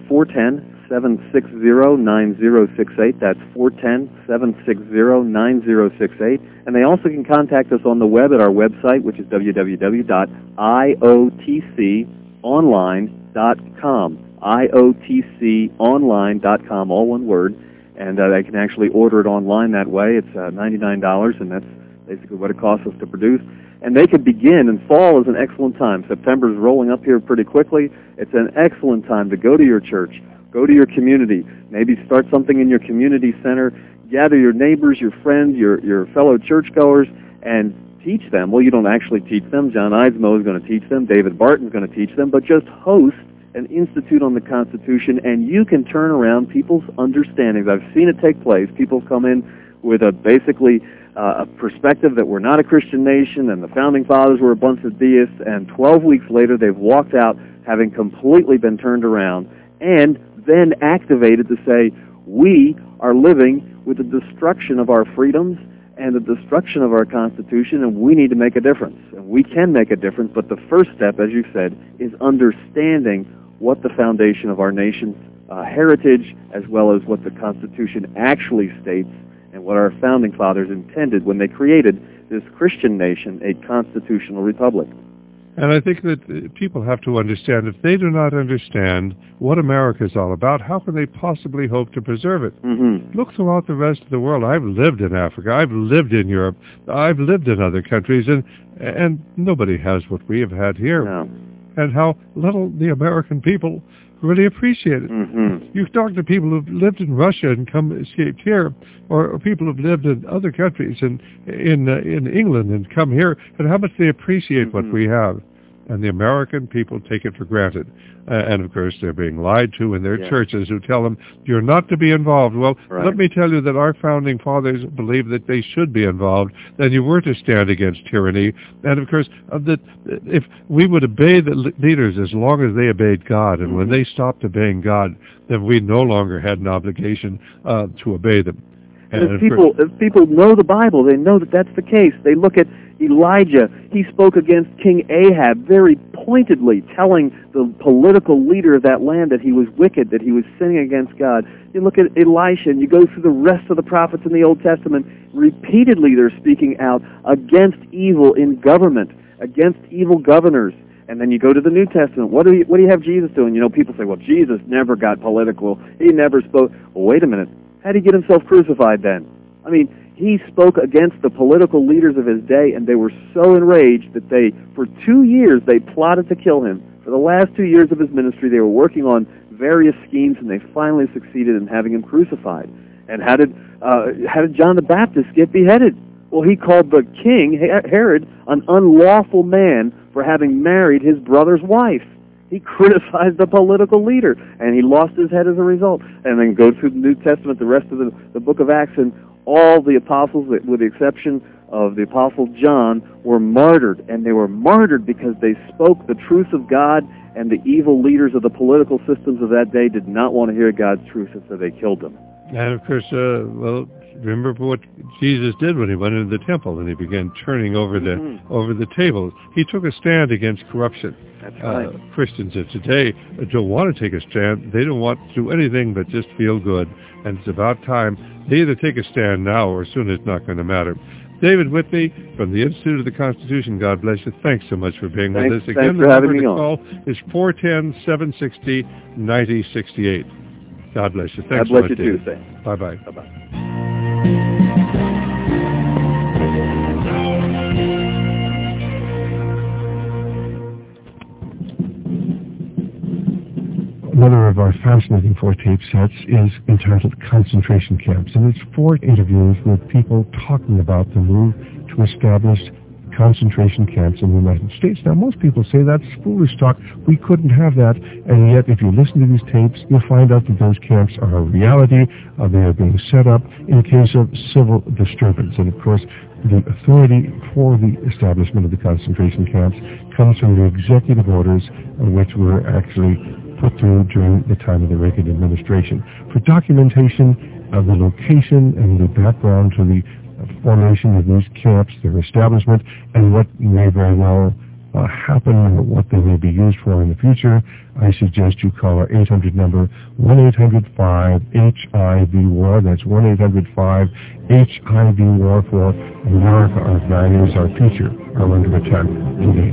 410-760-9068. That's 410-760-9068. And they also can contact us on the web at our website, which is www.iotconline.com. iotconline.com, all one word. And they can actually order it online that way. It's $99, and that's basically what it costs us to produce. And they could begin, and fall is an excellent time. September is rolling up here pretty quickly. It's an excellent time to go to your church, go to your community, maybe start something in your community center, gather your neighbors, your friends, your fellow churchgoers, and teach them. Well, you don't actually teach them. John Eidsmoe is going to teach them. David Barton is going to teach them. But just host an institute on the Constitution, and you can turn around people's understandings. I've seen it take place. People come in with a perspective that we're not a Christian nation and the Founding Fathers were a bunch of deists, and 12 weeks later they've walked out having completely been turned around and then activated to say, we are living with the destruction of our freedoms and the destruction of our Constitution, and we need to make a difference. And we can make a difference, but the first step, as you said, is understanding what the foundation of our nation's heritage, as well as what the Constitution actually states, and what our Founding Fathers intended when they created this Christian nation, a constitutional republic. And I think that people have to understand, if they do not understand what America is all about, how can they possibly hope to preserve it? Look throughout the rest of the world. I've lived in Africa. I've lived in Europe. I've lived in other countries, and nobody has what we have had here. No. And how little the American people really appreciate it. Mm-hmm. You talk to people who've lived in Russia and escaped here, or people who've lived in other countries and in England and come here, and how much they appreciate what we have. And the American people take it for granted. And, of course, they're being lied to in their churches who tell them, you're not to be involved. Well, let me tell you that our founding fathers believed that they should be involved, that you were to stand against tyranny. And, of course, that if we would obey the leaders as long as they obeyed God, and when they stopped obeying God, then we no longer had an obligation to obey them. And if people know the Bible, they know that that's the case. They look at Elijah. He spoke against King Ahab very pointedly, telling the political leader of that land that he was wicked, that he was sinning against God. You look at Elisha, and you go through the rest of the prophets in the Old Testament. Repeatedly, they're speaking out against evil in government, against evil governors. And then you go to the New Testament. What do you have Jesus doing? You know, people say, well, Jesus never got political. He never spoke. Well, wait a minute. How did he get himself crucified then? I mean, he spoke against the political leaders of his day, and they were so enraged that for 2 years, they plotted to kill him. For the last 2 years of his ministry, they were working on various schemes, and they finally succeeded in having him crucified. And how did John the Baptist get beheaded? Well, he called the king, Herod, an unlawful man for having married his brother's wife. He criticized the political leader, and he lost his head as a result. And then go through the New Testament, the rest of the book of Acts, and all the apostles, with the exception of the apostle John, were martyred. And they were martyred because they spoke the truth of God, and the evil leaders of the political systems of that day did not want to hear God's truth, and so they killed them. And, of course, remember what Jesus did when he went into the temple and he began turning over the tables. He took a stand against corruption. That's right. Christians of today don't want to take a stand. They don't want to do anything but just feel good. And it's about time they either take a stand now or soon it's not going to matter. David Whitney from the Institute of the Constitution, God bless you. Thanks so much for being with us. Again, thanks for having me on. The call is 410-760-9068. God bless you. Thanks God bless so much, you David. too. Bye-bye. Bye-bye. Another of our fascinating 4 tape sets is entitled Concentration Camps, and it's 4 interviews with people talking about the move to establish concentration camps in the United States. Now, most people say that's foolish talk. We couldn't have that, and yet if you listen to these tapes, you'll find out that those camps are a reality. They are being set up in case of civil disturbance, and of course, the authority for the establishment of the concentration camps comes from the executive orders which were actually put through during the time of the Reagan administration. For documentation of the location and the background to the formation of these camps, their establishment, and what may very well happen or what they may be used for in the future, I suggest you call our 800 number, 1-800-5-HIV-WAR. That's 1-800-5-HIV-WAR for America, our values, our future are under attack today.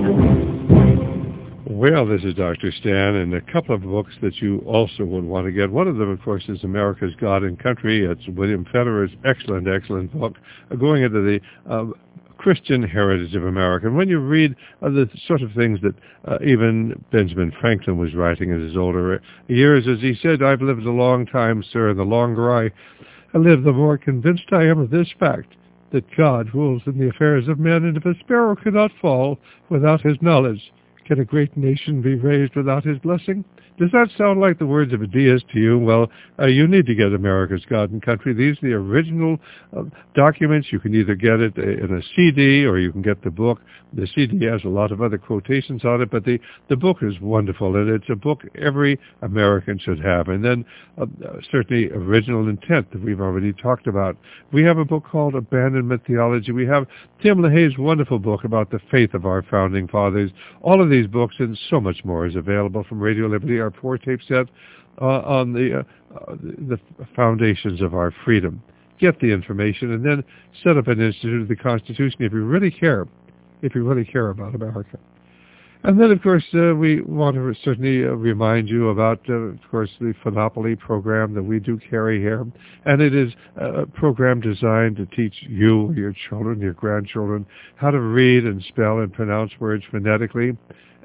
Well, this is Dr. Stan, and a couple of books that you also would want to get. One of them, of course, is America's God and Country. It's William Federer's excellent book, going into the Christian heritage of America. And when you read the sort of things that even Benjamin Franklin was writing in his older years, as he said, I've lived a long time, sir, and the longer I live, the more convinced I am of this fact, that God rules in the affairs of men, and if a sparrow cannot fall without his knowledge, can a great nation be raised without his blessing? Does that sound like the words of a deist to you? Well, you need to get America's God and Country. These are the original documents. You can either get it in a CD or you can get the book. The CD has a lot of other quotations on it, but the book is wonderful, and it's a book every American should have. And then certainly Original Intent that we've already talked about. We have a book called Abandonment Theology. We have Tim LaHaye's wonderful book about the faith of our founding fathers. All of these books and so much more is available from Radio Liberty, our 4-tape set on the foundations of our freedom. Get the information and then set up an Institute of the Constitution if you really care about America. And then, of course, we want to certainly remind you about, of course, the Phonopoly program that we do carry here. And it is a program designed to teach you, your children, your grandchildren, how to read and spell and pronounce words phonetically.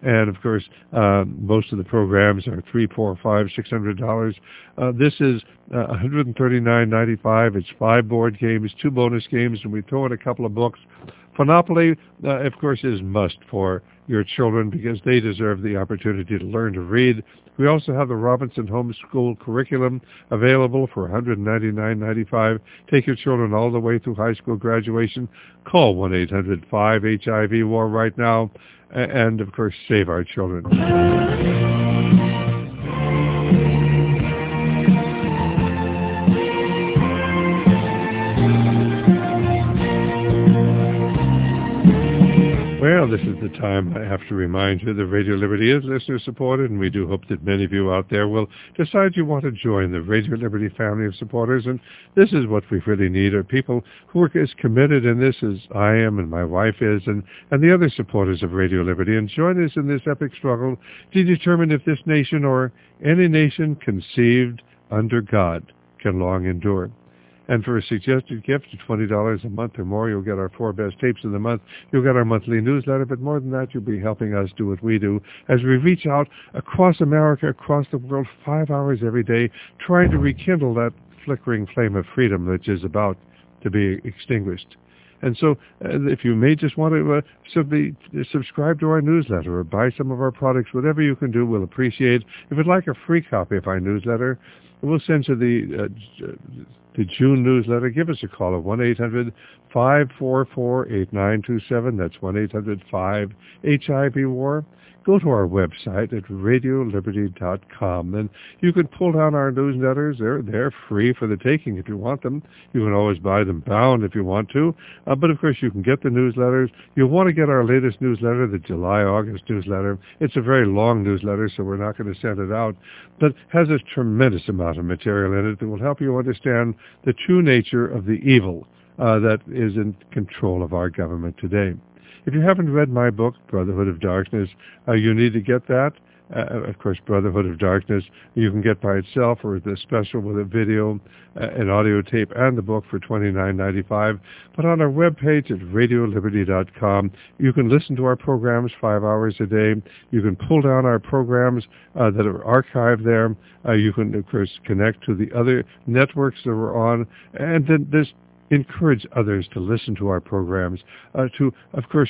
And, of course, most of the programs are $300, $400, $500, $600. This is $139.95. It's 5 board games, 2 bonus games, and we throw in a couple of books. Phonopoly, of course, is must for your children because they deserve the opportunity to learn to read. We also have the Robinson Homeschool Curriculum available for $199.95. Take your children all the way through high school graduation. Call 1-800-5-HIV-WAR right now. And, of course, save our children. Well, this is the time I have to remind you that Radio Liberty is listener-supported, and we do hope that many of you out there will decide you want to join the Radio Liberty family of supporters. And this is what we really need, are people who are as committed in this as I am and my wife is, and the other supporters of Radio Liberty, and join us in this epic struggle to determine if this nation or any nation conceived under God can long endure. And for a suggested gift of $20 a month or more, you'll get our 4 best tapes of the month. You'll get our monthly newsletter, but more than that, you'll be helping us do what we do as we reach out across America, across the world, 5 hours every day, trying to rekindle that flickering flame of freedom which is about to be extinguished. And so if you may just want to simply subscribe to our newsletter or buy some of our products, whatever you can do, we'll appreciate. If you'd like a free copy of our newsletter, we'll send you the June newsletter. Give us a call at 1-800-544-8927. That's 1-800-5-HIV-WAR. Go to our website at radioliberty.com, and you can pull down our newsletters. They're free for the taking if you want them. You can always buy them bound if you want to, but of course you can get the newsletters. You'll want to get our latest newsletter, the July-August newsletter. It's a very long newsletter, so we're not going to send it out, but has a tremendous amount of material in it that will help you understand the true nature of the evil that is in control of our government today. If you haven't read my book, Brotherhood of Darkness, you need to get that. Of course, Brotherhood of Darkness you can get by itself or the special with a video, an audio tape, and the book for $29.95. But on our webpage at radioliberty.com, you can listen to our programs 5 hours a day. You can pull down our programs that are archived there. You can, of course, connect to the other networks that we're on. And then there's encourage others to listen to our programs, to, of course,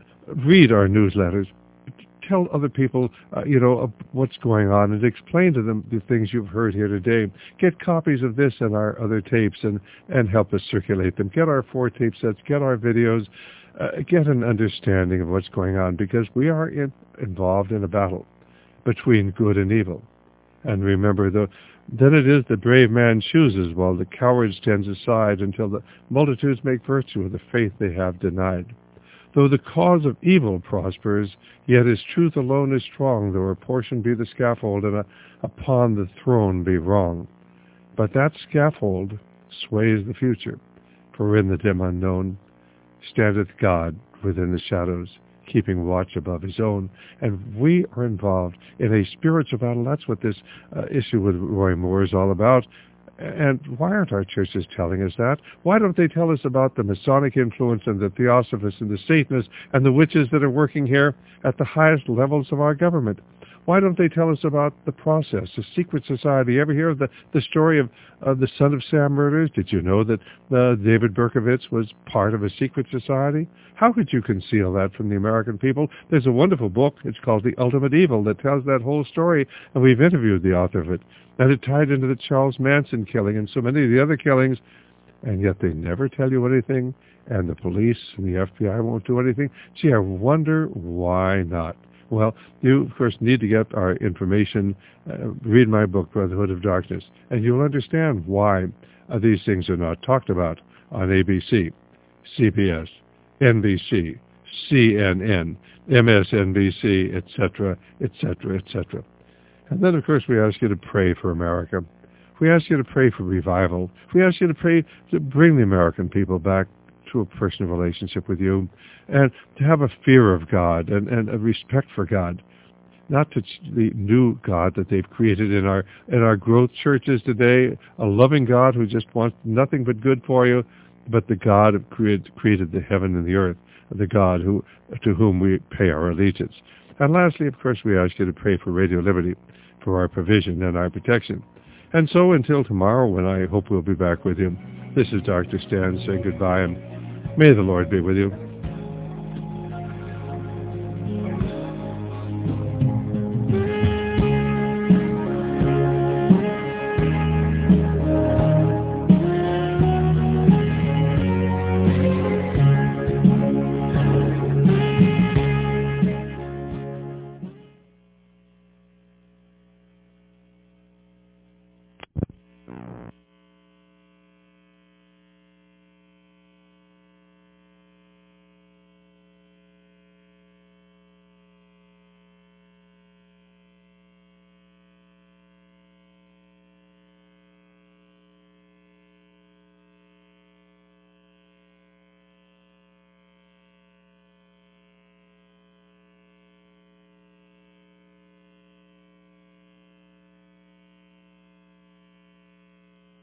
read our newsletters, tell other people, what's going on, and explain to them the things you've heard here today. Get copies of this and our other tapes and help us circulate them. Get our 4 tape sets, get our videos, get an understanding of what's going on, because we are involved in a battle between good and evil. And remember, then it is the brave man chooses, while the coward stands aside until the multitudes make virtue of the faith they have denied. Though the cause of evil prospers, yet his truth alone is strong, though her portion be the scaffold, and upon the throne be wrong. But that scaffold sways the future, for in the dim unknown standeth God within the shadows, keeping watch above his own. And we are involved in a spiritual battle. That's what this issue with Roy Moore is all about. And why aren't our churches telling us that? Why don't they tell us about the Masonic influence and the Theosophists and the Satanists and the witches that are working here at the highest levels of our government? Why don't they tell us about the process, the secret society? Ever hear of the story of the Son of Sam murders? Did you know that David Berkowitz was part of a secret society? How could you conceal that from the American people? There's a wonderful book. It's called The Ultimate Evil that tells that whole story, and we've interviewed the author of it. And it tied into the Charles Manson killing and so many of the other killings, and yet they never tell you anything, and the police and the FBI won't do anything. Gee, I wonder why not. Well, you, of course, need to get our information. Read my book, Brotherhood of Darkness, and you'll understand why these things are not talked about on ABC, CBS, NBC, CNN, MSNBC, etc., etc., etc. And then, of course, we ask you to pray for America. We ask you to pray for revival. We ask you to pray to bring the American people back to a personal relationship with you, and to have a fear of God and a respect for God, not to the new God that they've created in our growth churches today, a loving God who just wants nothing but good for you, but the God who created the heaven and the earth, the God to whom we pay our allegiance. And lastly, of course, we ask you to pray for Radio Liberty, for our provision and our protection. And so until tomorrow, when I hope we'll be back with you, this is Dr. Stan saying goodbye, and may the Lord be with you.